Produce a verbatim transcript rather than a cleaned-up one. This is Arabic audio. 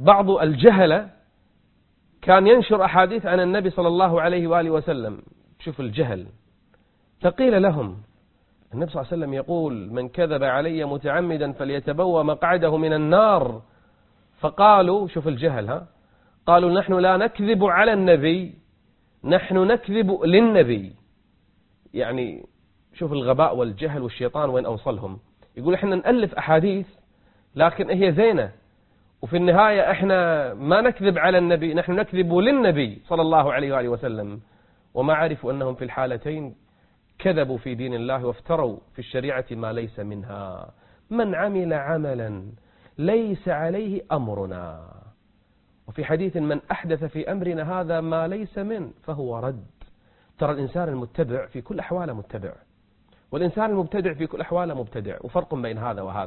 بعض الجهلة كان ينشر أحاديث عن النبي صلى الله عليه وآله وسلم. شوف الجهل. فقيل لهم النبي صلى الله عليه وسلم يقول من كذب علي متعمدا فليتبوأ مقعده من النار. فقالوا شوف الجهل ها قالوا نحن لا نكذب على النبي، نحن نكذب للنبي. يعني شوف الغباء والجهل والشيطان وين أوصلهم. يقول احنا نألف أحاديث لكن هي زينة، وفي النهاية احنا ما نكذب على النبي، نحن نكذب للنبي صلى الله عليه وآله وسلم. وما عرفوا أنهم في الحالتين كذبوا في دين الله وافتروا في الشريعة ما ليس منها. من عمل عملا ليس عليه أمرنا، وفي حديث من أحدث في أمرنا هذا ما ليس منه فهو رد. ترى الإنسان المتبع في كل أحواله متبع، والإنسان المبتدع في كل أحواله مبتدع، وفرق بين هذا وهذا.